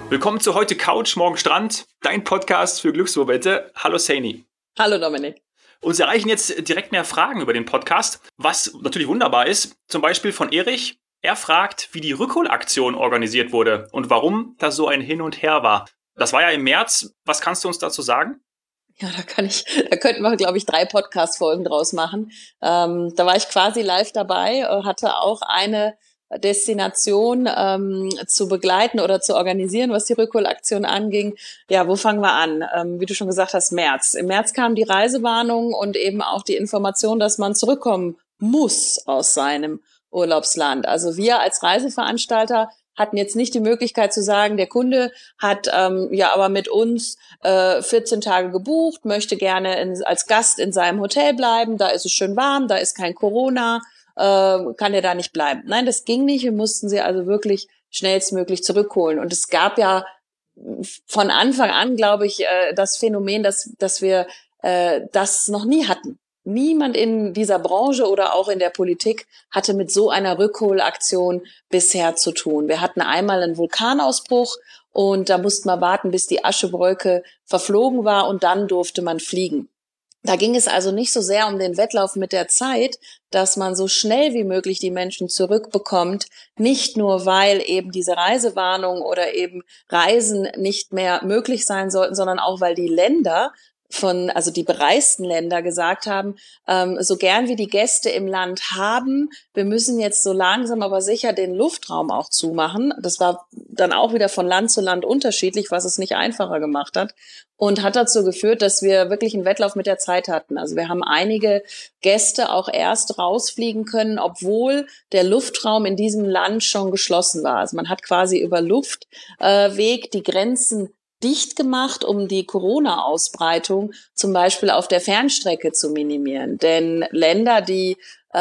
Willkommen zu Heute Couch, morgen Strand, dein Podcast für Glücksmomente. Hallo Saini. Hallo Dominik. Uns erreichen jetzt direkt mehr Fragen über den Podcast, was natürlich wunderbar ist. Zum Beispiel von Erich. Er fragt, wie die Rückholaktion organisiert wurde und warum das so ein Hin und Her war. Das war ja im März. Was kannst du uns dazu sagen? Ja, da könnten wir, glaube ich, 3 Podcast-Folgen draus machen. Da war ich quasi live dabei, hatte auch eine Destination zu begleiten oder zu organisieren, was die Rückholaktion anging. Ja, wo fangen wir an? Wie du schon gesagt hast, März. Im März kam die Reisewarnung und eben auch die Information, dass man zurückkommen muss aus seinem Urlaubsland. Also wir als Reiseveranstalter hatten jetzt nicht die Möglichkeit zu sagen, der Kunde hat aber mit uns 14 Tage gebucht, möchte gerne als Gast in seinem Hotel bleiben, da ist es schön warm, da ist kein Corona, kann er da nicht bleiben. Nein, das ging nicht. Wir mussten sie also wirklich schnellstmöglich zurückholen. Und es gab ja von Anfang an, glaube ich, das Phänomen, dass wir das noch nie hatten. Niemand in dieser Branche oder auch in der Politik hatte mit so einer Rückholaktion bisher zu tun. Wir hatten einmal einen Vulkanausbruch und da mussten wir warten, bis die Aschewolke verflogen war und dann durfte man fliegen. Da ging es also nicht so sehr um den Wettlauf mit der Zeit, dass man so schnell wie möglich die Menschen zurückbekommt, nicht nur weil eben diese Reisewarnung oder eben Reisen nicht mehr möglich sein sollten, sondern auch weil die Länder also die bereisten Länder gesagt haben, so gern wie die Gäste im Land haben, wir müssen jetzt so langsam aber sicher den Luftraum auch zumachen. Das war dann auch wieder von Land zu Land unterschiedlich, was es nicht einfacher gemacht hat und hat dazu geführt, dass wir wirklich einen Wettlauf mit der Zeit hatten. Also wir haben einige Gäste auch erst rausfliegen können, obwohl der Luftraum in diesem Land schon geschlossen war. Also man hat quasi über Luftweg die Grenzen dicht gemacht, um die Corona-Ausbreitung zum Beispiel auf der Fernstrecke zu minimieren. Denn Länder, die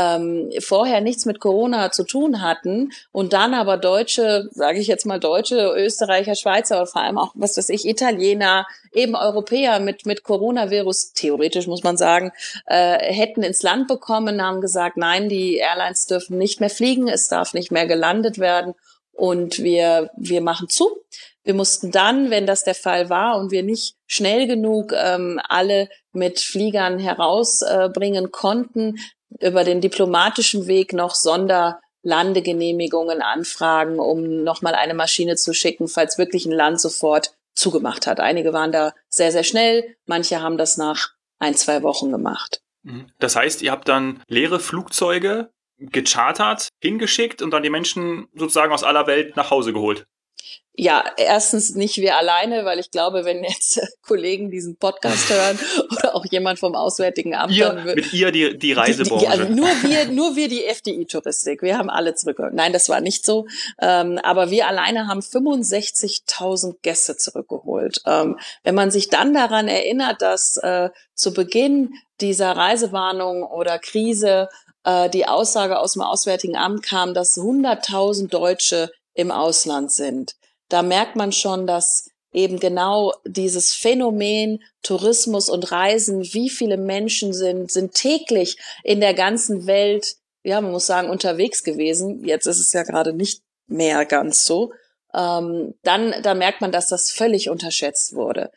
vorher nichts mit Corona zu tun hatten und dann aber Deutsche, sage ich jetzt mal Deutsche, Österreicher, Schweizer und vor allem auch, was weiß ich, Italiener, eben Europäer mit Coronavirus, theoretisch muss man sagen, hätten ins Land bekommen, haben gesagt, nein, die Airlines dürfen nicht mehr fliegen, es darf nicht mehr gelandet werden und wir machen zu. Wir mussten dann, wenn das der Fall war und wir nicht schnell genug alle mit Fliegern herausbringen konnten, über den diplomatischen Weg noch Sonderlandegenehmigungen anfragen, um nochmal eine Maschine zu schicken, falls wirklich ein Land sofort zugemacht hat. Einige waren da sehr, sehr schnell, manche haben das nach 1-2 Wochen gemacht. Das heißt, ihr habt dann leere Flugzeuge gechartert, hingeschickt und dann die Menschen sozusagen aus aller Welt nach Hause geholt? Ja, erstens nicht wir alleine, weil ich glaube, wenn jetzt Kollegen diesen Podcast hören oder auch jemand vom Auswärtigen Amt, mit ihr die Reisebranche. Also nur wir die FDI-Touristik. Wir haben alle zurückgeholt. Nein, das war nicht so. Aber wir alleine haben 65.000 Gäste zurückgeholt. Wenn man sich dann daran erinnert, dass zu Beginn dieser Reisewarnung oder Krise die Aussage aus dem Auswärtigen Amt kam, dass 100.000 Deutsche im Ausland sind. Da merkt man schon, dass eben genau dieses Phänomen Tourismus und Reisen, wie viele Menschen sind täglich in der ganzen Welt, ja, man muss sagen, unterwegs gewesen. Jetzt ist es ja gerade nicht mehr ganz so. Da merkt man, dass das völlig unterschätzt wurde.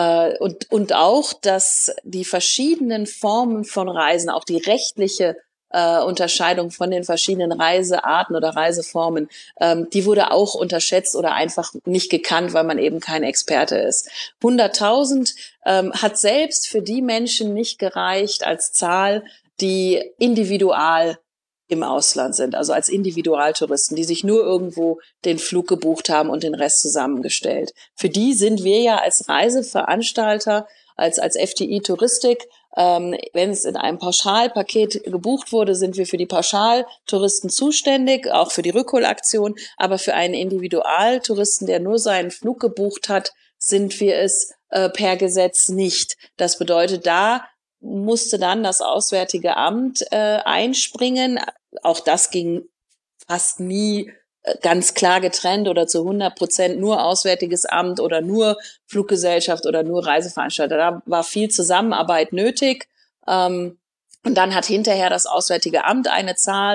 Und auch, dass die verschiedenen Formen von Reisen, auch die rechtliche Unterscheidung von den verschiedenen Reisearten oder Reiseformen, die wurde auch unterschätzt oder einfach nicht gekannt, weil man eben kein Experte ist. 100.000 hat selbst für die Menschen nicht gereicht als Zahl, die individual im Ausland sind, also als Individualtouristen, die sich nur irgendwo den Flug gebucht haben und den Rest zusammengestellt. Für die sind wir ja als Reiseveranstalter, als FDI Touristik, wenn es in einem Pauschalpaket gebucht wurde, sind wir für die Pauschaltouristen zuständig, auch für die Rückholaktion. Aber für einen Individualtouristen, der nur seinen Flug gebucht hat, sind wir es per Gesetz nicht. Das bedeutet, da musste dann das Auswärtige Amt einspringen. Auch das ging fast nie ganz klar getrennt oder zu 100% nur Auswärtiges Amt oder nur Fluggesellschaft oder nur Reiseveranstalter. Da war viel Zusammenarbeit nötig. Und dann hat hinterher das Auswärtige Amt eine Zahl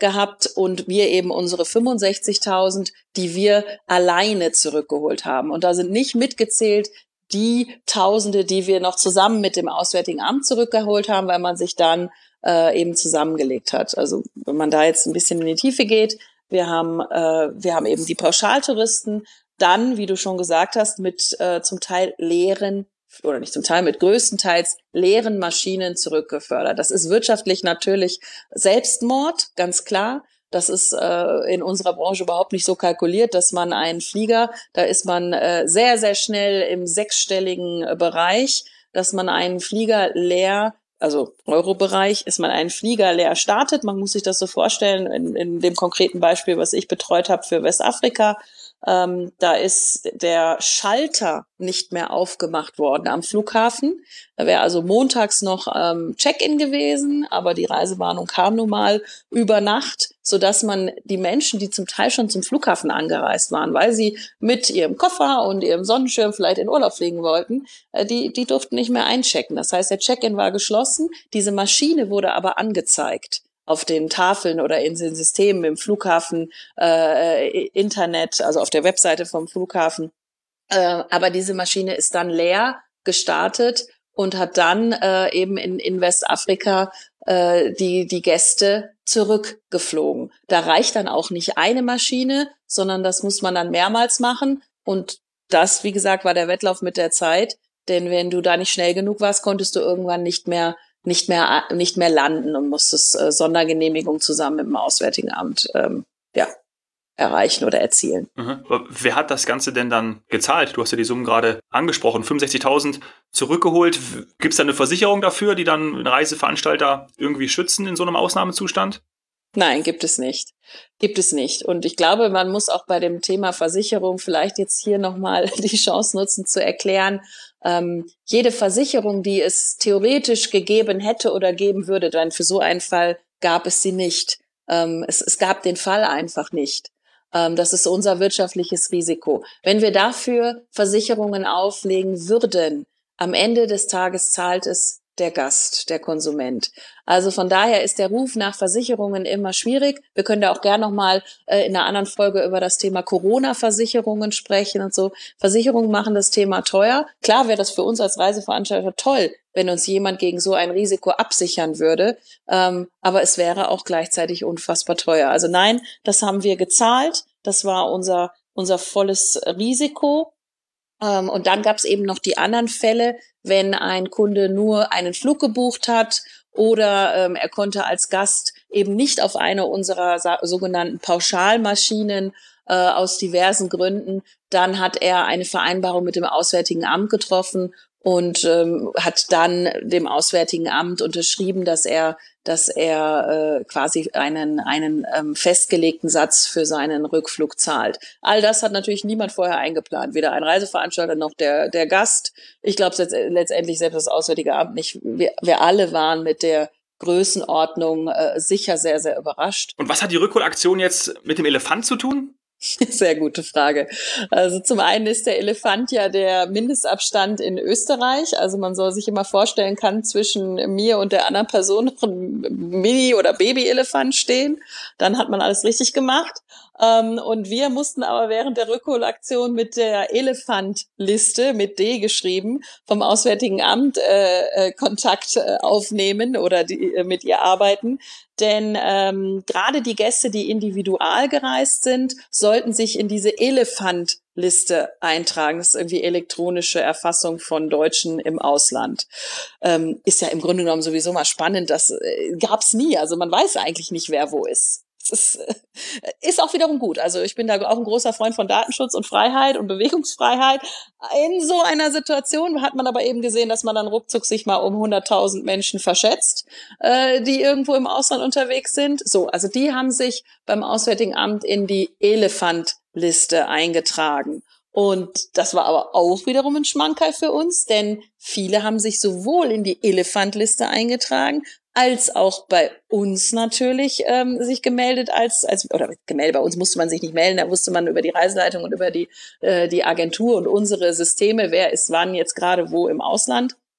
gehabt und wir eben unsere 65.000, die wir alleine zurückgeholt haben. Und da sind nicht mitgezählt die Tausende, die wir noch zusammen mit dem Auswärtigen Amt zurückgeholt haben, weil man sich dann eben zusammengelegt hat. Also wenn man da jetzt ein bisschen in die Tiefe geht, wir haben eben die Pauschaltouristen, dann, wie du schon gesagt hast, mit zum Teil leeren, oder nicht zum Teil, mit größtenteils leeren Maschinen zurückgefördert. Das ist wirtschaftlich natürlich Selbstmord, ganz klar. Das ist in unserer Branche überhaupt nicht so kalkuliert, dass man einen Flieger, da ist man sehr, sehr schnell im sechsstelligen Bereich, dass man einen Flieger leer, also Euro-Bereich, ist man einen Flieger leer startet. Man muss sich das so vorstellen, in dem konkreten Beispiel, was ich betreut habe für Westafrika. Da ist der Schalter nicht mehr aufgemacht worden am Flughafen. Da wäre also montags noch Check-in gewesen, aber die Reisewarnung kam nun mal über Nacht, sodass man die Menschen, die zum Teil schon zum Flughafen angereist waren, weil sie mit ihrem Koffer und ihrem Sonnenschirm vielleicht in Urlaub fliegen wollten, die durften nicht mehr einchecken. Das heißt, der Check-in war geschlossen, diese Maschine wurde aber angezeigt auf den Tafeln oder in den Systemen im Flughafen, Internet, also auf der Webseite vom Flughafen. Aber diese Maschine ist dann leer gestartet und hat dann eben in Westafrika die Gäste zurückgeflogen. Da reicht dann auch nicht eine Maschine, sondern das muss man dann mehrmals machen. Und das, wie gesagt, war der Wettlauf mit der Zeit. Denn wenn du da nicht schnell genug warst, konntest du irgendwann nicht mehr landen und musstest Sondergenehmigung zusammen mit dem Auswärtigen Amt erreichen oder erzielen. Mhm. Wer hat das Ganze denn dann gezahlt? Du hast ja die Summen gerade angesprochen, 65.000 zurückgeholt. Gibt es da eine Versicherung dafür, die dann einen Reiseveranstalter irgendwie schützen in so einem Ausnahmezustand? Nein, gibt es nicht. Gibt es nicht. Und ich glaube, man muss auch bei dem Thema Versicherung vielleicht jetzt hier nochmal die Chance nutzen zu erklären, jede Versicherung, die es theoretisch gegeben hätte oder geben würde, dann für so einen Fall gab es sie nicht. Es gab den Fall einfach nicht. Das ist unser wirtschaftliches Risiko. Wenn wir dafür Versicherungen auflegen würden, am Ende des Tages zahlt es der Gast, der Konsument. Also von daher ist der Ruf nach Versicherungen immer schwierig. Wir können da auch gerne nochmal in einer anderen Folge über das Thema Corona-Versicherungen sprechen und so. Versicherungen machen das Thema teuer. Klar wäre das für uns als Reiseveranstalter toll, wenn uns jemand gegen so ein Risiko absichern würde. Aber es wäre auch gleichzeitig unfassbar teuer. Also nein, das haben wir gezahlt. Das war unser volles Risiko. Und dann gab es eben noch die anderen Fälle, wenn ein Kunde nur einen Flug gebucht hat oder er konnte als Gast eben nicht auf eine unserer sogenannten Pauschalmaschinen aus diversen Gründen, dann hat er eine Vereinbarung mit dem Auswärtigen Amt getroffen und hat dann dem Auswärtigen Amt unterschrieben, dass er quasi einen festgelegten Satz für seinen Rückflug zahlt. All das hat natürlich niemand vorher eingeplant, weder ein Reiseveranstalter noch der Gast. Ich glaube letztendlich selbst das Auswärtige Amt nicht. Wir alle waren mit der Größenordnung sicher sehr, sehr überrascht. Und was hat die Rückholaktion jetzt mit dem Elefant zu tun? Sehr gute Frage. Also zum einen ist der Elefant ja der Mindestabstand in Österreich. Also man soll sich immer vorstellen, kann zwischen mir und der anderen Person noch ein Mini- oder Baby-Elefant stehen. Dann hat man alles richtig gemacht. Und wir mussten aber während der Rückholaktion mit der Elefantliste, mit D geschrieben, vom Auswärtigen Amt Kontakt aufnehmen oder mit ihr arbeiten. Denn gerade die Gäste, die individual gereist sind, sollten sich in diese Elefantliste eintragen. Das ist irgendwie elektronische Erfassung von Deutschen im Ausland. Ist ja im Grunde genommen sowieso mal spannend. Das gab's nie. Also man weiß eigentlich nicht, wer wo ist. Das ist auch wiederum gut. Also ich bin da auch ein großer Freund von Datenschutz und Freiheit und Bewegungsfreiheit. In so einer Situation hat man aber eben gesehen, dass man dann ruckzuck sich mal um 100.000 Menschen verschätzt, die irgendwo im Ausland unterwegs sind. So, also die haben sich beim Auswärtigen Amt in die Elefantliste eingetragen. Und das war aber auch wiederum ein Schmankerl für uns, denn viele haben sich sowohl in die Elefantliste eingetragen, als auch bei uns natürlich sich gemeldet oder gemeldet, bei uns musste man sich nicht melden, da wusste man über die Reiseleitung und über die Agentur und unsere Systeme, wer ist wann jetzt gerade wo im Ausland.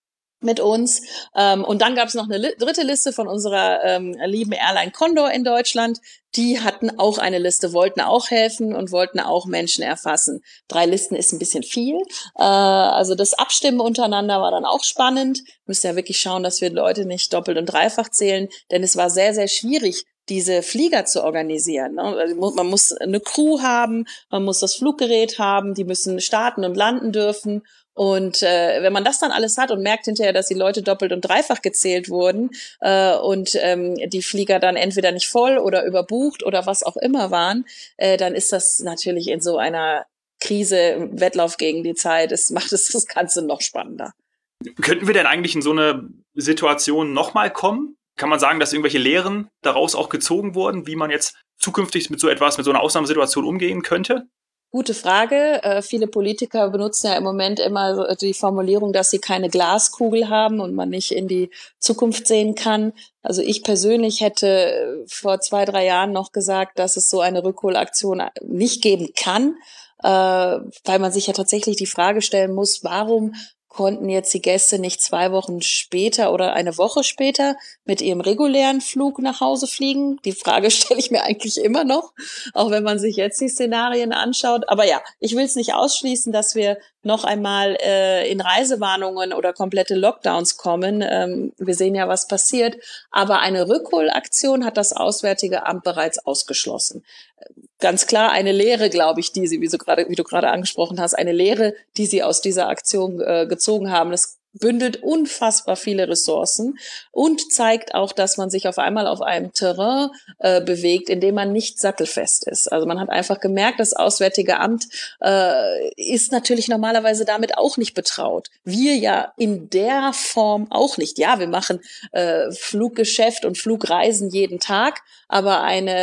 mit uns. Und dann gab es noch eine dritte Liste von unserer lieben Airline Condor in Deutschland. Die hatten auch eine Liste, wollten auch helfen und wollten auch Menschen erfassen. 3 Listen ist ein bisschen viel. Also das Abstimmen untereinander war dann auch spannend. Müssen ja wirklich schauen, dass wir Leute nicht doppelt und dreifach zählen, denn es war sehr, sehr schwierig, diese Flieger zu organisieren. Also man muss eine Crew haben, man muss das Fluggerät haben, die müssen starten und landen dürfen. Und wenn man das dann alles hat und merkt hinterher, dass die Leute doppelt und dreifach gezählt wurden und die Flieger dann entweder nicht voll oder überbucht oder was auch immer waren, dann ist das natürlich in so einer Krise, im Wettlauf gegen die Zeit, es macht es das Ganze noch spannender. Könnten wir denn eigentlich in so eine Situation nochmal kommen? Kann man sagen, dass irgendwelche Lehren daraus auch gezogen wurden, wie man jetzt zukünftig mit so etwas, mit so einer Ausnahmesituation umgehen könnte? Gute Frage. Viele Politiker benutzen ja im Moment immer so die Formulierung, dass sie keine Glaskugel haben und man nicht in die Zukunft sehen kann. Also ich persönlich hätte vor 2, 3 Jahren noch gesagt, dass es so eine Rückholaktion nicht geben kann, weil man sich ja tatsächlich die Frage stellen muss, warum konnten jetzt die Gäste nicht 2 Wochen später oder eine Woche später mit ihrem regulären Flug nach Hause fliegen? Die Frage stelle ich mir eigentlich immer noch, auch wenn man sich jetzt die Szenarien anschaut. Aber ja, ich will es nicht ausschließen, dass wir noch einmal in Reisewarnungen oder komplette Lockdowns kommen. Wir sehen ja, was passiert. Aber eine Rückholaktion hat das Auswärtige Amt bereits ausgeschlossen. Ganz klar eine Lehre, glaube ich, die sie, wie du gerade angesprochen hast, eine Lehre, die sie aus dieser Aktion gezogen haben. Das bündelt unfassbar viele Ressourcen und zeigt auch, dass man sich auf einmal auf einem Terrain bewegt, in dem man nicht sattelfest ist. Also man hat einfach gemerkt, das Auswärtige Amt ist natürlich normalerweise damit auch nicht betraut. Wir ja in der Form auch nicht. Ja, wir machen Fluggeschäft und Flugreisen jeden Tag, aber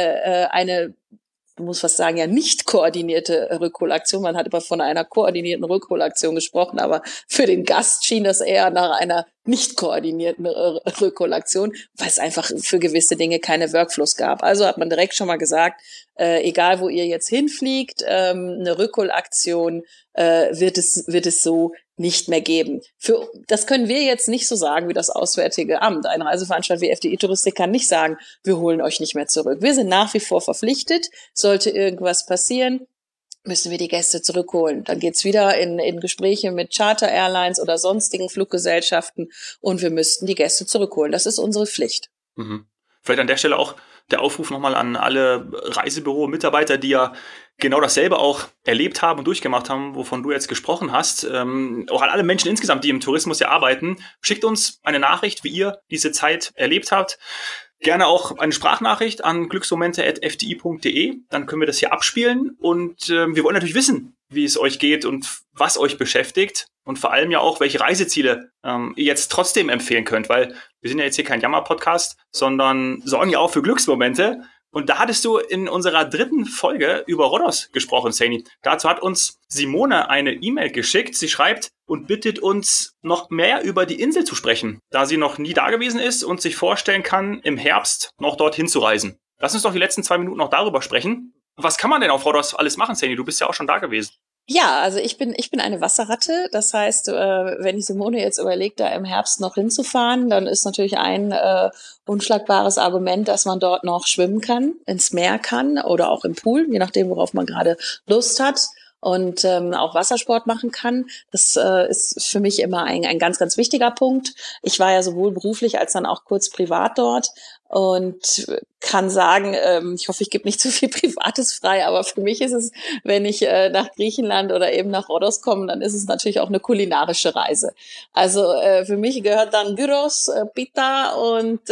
eine du musst fast sagen, ja, nicht koordinierte Rückholaktion. Man hat immer von einer koordinierten Rückholaktion gesprochen, aber für den Gast schien das eher nach einer nicht koordinierten Rückholaktion, weil es einfach für gewisse Dinge keine Workflows gab. Also hat man direkt schon mal gesagt, egal wo ihr jetzt hinfliegt, eine Rückholaktion wird es so nicht mehr geben. Das können wir jetzt nicht so sagen wie das Auswärtige Amt. Ein Reiseveranstalter wie FDI Touristik kann nicht sagen, wir holen euch nicht mehr zurück. Wir sind nach wie vor verpflichtet. Sollte irgendwas passieren, müssen wir die Gäste zurückholen. Dann geht's wieder in Gespräche mit Charter Airlines oder sonstigen Fluggesellschaften und wir müssten die Gäste zurückholen. Das ist unsere Pflicht. Mhm. Vielleicht an der Stelle auch der Aufruf nochmal an alle Reisebüro-Mitarbeiter, die ja genau dasselbe auch erlebt haben und durchgemacht haben, wovon du jetzt gesprochen hast. Auch an alle Menschen insgesamt, die im Tourismus ja arbeiten. Schickt uns eine Nachricht, wie ihr diese Zeit erlebt habt. Gerne auch eine Sprachnachricht an glücksmomente@fdi.de. Dann können wir das hier abspielen. Und wir wollen natürlich wissen, wie es euch geht und was euch beschäftigt. Und vor allem ja auch, welche Reiseziele ihr jetzt trotzdem empfehlen könnt. Weil wir sind ja jetzt hier kein Jammer-Podcast, sondern sorgen ja auch für Glücksmomente. Und da hattest du in unserer 3. Folge über Rhodos gesprochen, Saini. Dazu hat uns Simone eine E-Mail geschickt. Sie schreibt und bittet uns, noch mehr über die Insel zu sprechen, da sie noch nie da gewesen ist und sich vorstellen kann, im Herbst noch dorthin zu reisen. Lass uns doch die letzten 2 Minuten noch darüber sprechen. Was kann man denn auf Rhodos alles machen, Saini? Du bist ja auch schon da gewesen. Ja, also ich bin eine Wasserratte. Das heißt, wenn die Simone jetzt überlegt, da im Herbst noch hinzufahren, dann ist natürlich ein unschlagbares Argument, dass man dort noch schwimmen kann, ins Meer kann oder auch im Pool, je nachdem, worauf man gerade Lust hat. Und auch Wassersport machen kann. Das ist für mich immer ein ganz, ganz wichtiger Punkt. Ich war ja sowohl beruflich als dann auch kurz privat dort und kann sagen, ich hoffe, ich gebe nicht zu viel Privates frei, aber für mich ist es, wenn ich nach Griechenland oder eben nach Rhodos komme, dann ist es natürlich auch eine kulinarische Reise. Also für mich gehört dann Gyros, Pita und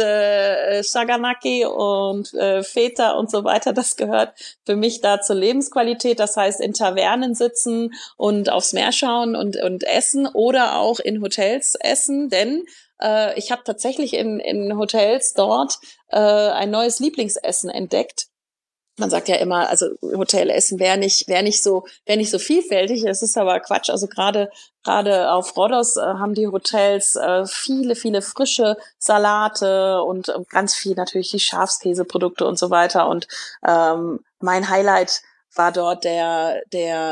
Saganaki und Feta und so weiter. Das gehört für mich da zur Lebensqualität. Das heißt, in Tavernen sitzen und aufs Meer schauen und essen oder auch in Hotels essen, denn ich habe tatsächlich in Hotels dort ein neues Lieblingsessen entdeckt. Man sagt ja immer, also Hotelessen wäre nicht so vielfältig. Es ist aber Quatsch. Also gerade auf Rhodos haben die Hotels viele frische Salate und ganz viel natürlich die Schafskäseprodukte und so weiter. Und mein Highlight war dort der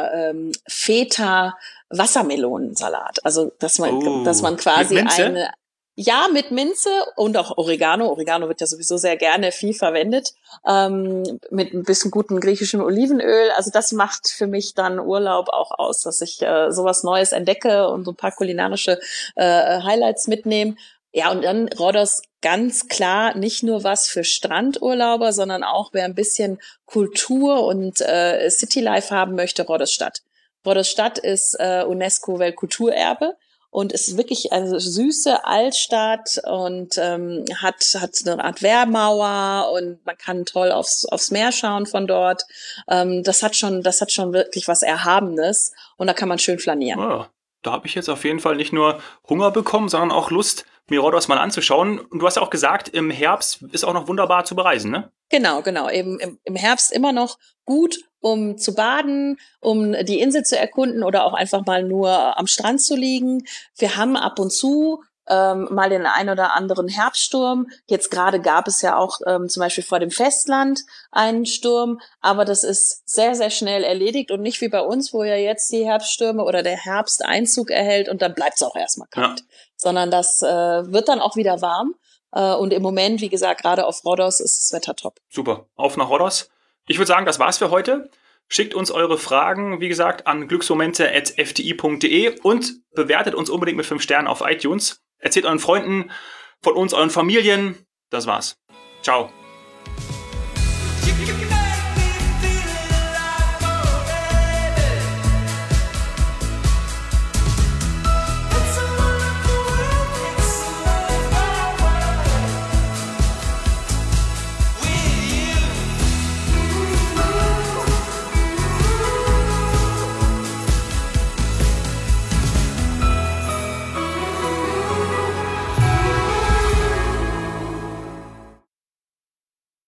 Feta-Wassermelonensalat. Also dass man quasi mit Minze und auch Oregano. Oregano wird ja sowieso sehr gerne viel verwendet. Mit ein bisschen gutem griechischem Olivenöl. Also das macht für mich dann Urlaub auch aus, dass ich sowas Neues entdecke und so ein paar kulinarische Highlights mitnehme. Ja, und dann Rhodos ganz klar nicht nur was für Strandurlauber, sondern auch wer ein bisschen Kultur und Citylife haben möchte, Rhodos Stadt. Rhodos Stadt ist UNESCO-Weltkulturerbe. Und ist wirklich eine süße Altstadt und hat eine Art Wehrmauer und man kann toll aufs Meer schauen von dort. Das hat schon wirklich was Erhabenes und da kann man schön flanieren. Ja, da habe ich jetzt auf jeden Fall nicht nur Hunger bekommen, sondern auch Lust, mir Rhodos mal anzuschauen. Und du hast ja auch gesagt, im Herbst ist auch noch wunderbar zu bereisen, ne? Genau. Eben im Herbst immer noch gut, um zu baden, um die Insel zu erkunden oder auch einfach mal nur am Strand zu liegen. Wir haben ab und zu mal den ein oder anderen Herbststurm. Jetzt gerade gab es ja auch zum Beispiel vor dem Festland einen Sturm, aber das ist sehr, sehr schnell erledigt und nicht wie bei uns, wo ja jetzt die Herbststürme oder der Herbst Einzug erhält und dann bleibt es auch erstmal kalt. Ja. Sondern das wird dann auch wieder warm. Und im Moment, wie gesagt, gerade auf Rhodos ist das Wetter top. Super, auf nach Rhodos. Ich würde sagen, das war's für heute. Schickt uns eure Fragen, wie gesagt, an glücksmomente@fti.de und bewertet uns unbedingt mit 5 Sternen auf iTunes. Erzählt euren Freunden von uns, euren Familien. Das war's. Ciao.